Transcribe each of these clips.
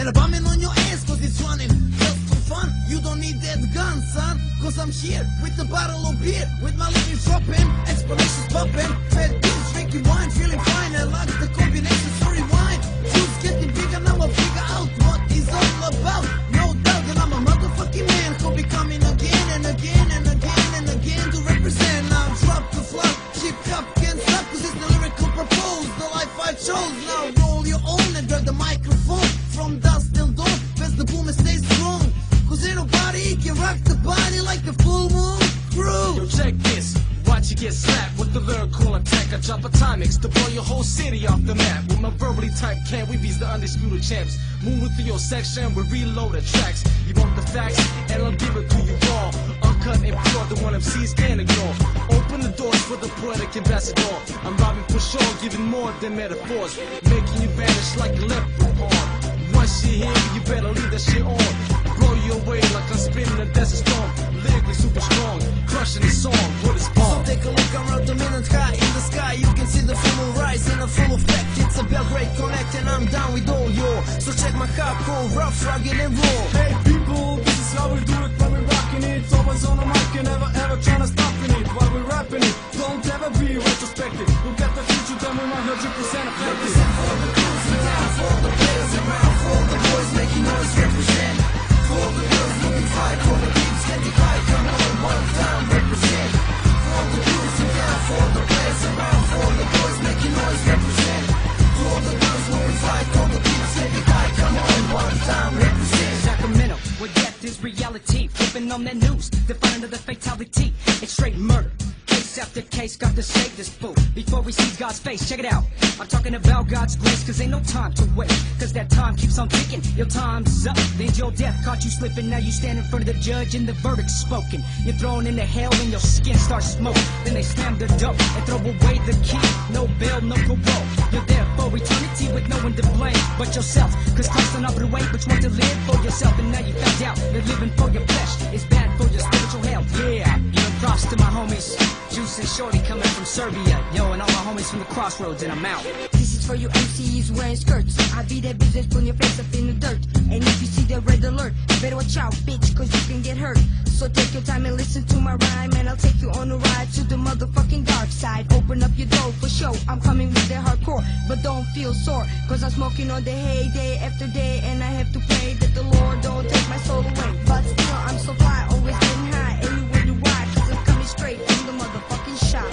And I'm bombing on your ass cause it's running just for fun. You don't need that gun, son, cause I'm here with a bottle of beer, with my lyrics dropping, explanations popping, fat dudes drinking wine, feeling fine. I like the combination, so rewind. Dudes getting bigger, now I figure out what it's all about. No doubt that I'm a motherfucking man who'll be coming again and again and again and again to represent. Now drop the flag, ship up, can't stop, cause it's the lyrical propose, the life I chose. Now roll your own and grab the microphone, from dusk till dawn, press the boom and stay strong, cause ain't nobody can rock the body like the full moon crew. Yo, check this, watch you get slapped with the lyrical attack. I drop atomics to blow your whole city off the map. With my verbally typed can, we be's the undisputed champs. Moving through your section, we reload the tracks. You want the facts, and I'll give it to you raw. Uncut and pure, the one MCs can't ignore. Open the doors for the poetic ambassador. I'm robbing for sure, giving more than metaphors, making you vanish like a leprechaun. Once you hear me, you better leave that shit on. Blow you away like I'm spinning a desert storm. Lyrically super strong, crushing the song with its palm. So take a look around the minute high in the sky. You can see the full moon rise in a full effect. It's a Belgrade Connect and I'm down with all your. So check my hardcore, rough, rugged and raw. Hey people, this is how we do it when we're rocking it. Always on the mic and never ever trying to stop in it while we're rapping it. Don't ever be retrospective. Look at the future, then we're 100% effective. For the crews and down, for the players around, for the boys making noise, represent. For the girls looking fine, for the kids getting high, come on, one time, represent. For the crews and down, for the players around, for the boys making noise, represent. For the girls looking fine, for the kids getting high, come on, one time, represent. Sacramento, where death is reality. Flipping on that news, defining of the fatality. It's straight murder. Case after case, got to save this fool before we see God's face. Check it out. I'm talking about God's grace, cause ain't no time to wait. Cause that time keeps on ticking. Your time's up. Then your death caught you slipping. Now you stand in front of the judge and the verdict's spoken. You're thrown into hell and your skin starts smoking. Then they slam the dope and throw away the key. No bail, no parole. You're there for eternity with no one to blame but yourself. Cause Christ don't offer the way, but you want to live for yourself. And now you found out that living for your flesh is bad for your spiritual health. Yeah, giving props to my homies. Juice and Shorty coming from Serbia. Yo, and all my homies from the crossroads, and I'm out. This is for you MCs wearing skirts. I be that business, putting your face up in the dirt. And if you see the red alert, you better watch out, bitch, cause you can get hurt. So take your time and listen to my rhyme, and I'll take you on a ride to the motherfucking dark side. Open up your door for show, I'm coming with the hardcore. But don't feel sore, cause I'm smoking on the hay day after day. And I have to pray that the Lord don't take my soul away. But still, I'm so fly, always getting high. Anywhere you ride, cause I'm coming straight from the motherfucking shop.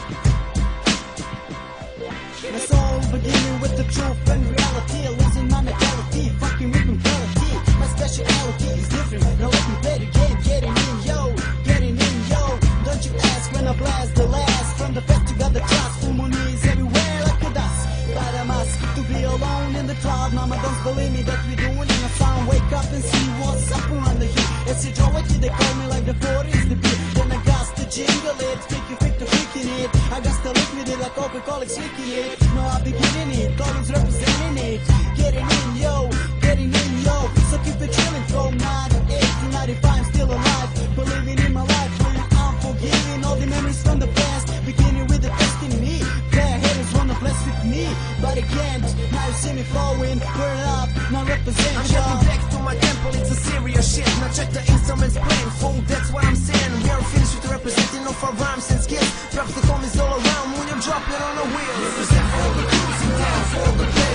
My soul beginning with the truth and reality. Losing my mentality, fucking with mentality. My speciality is different. Now let me play the game. Getting in, yo. Getting in, yo. Don't you ask when I blast the last. From the best you got the trust. Full moon is everywhere like a dust. But I'm asked to be alone in the crowd. Mama, don't believe me that we're doing in a sound. Wake up and see what's up around the heat. It's a geology, they call me like the 40s the beat. Then I got to jingle it. Freak the freaking it. I got to lick with it like Coca-Cola slicking it. No, I'll be getting it. Always representing it. Getting in, yo. Getting in, yo. So keep it chilling from 98 to 95. I'm still alive. Believing in my life. Really unforgiving. All the memories from the past. Beginning with the best in me. Their haters wanna bless with me. But again, now you see me flowing. Burn up, now represent. I'm getting back to my temple, it's a serious shit. Now check the instruments playing full, that's what I'm saying. We are finished with representing of our rhymes and skills. Drops the homies all around when you drop it on a wheel. Represent for the cruising down, for the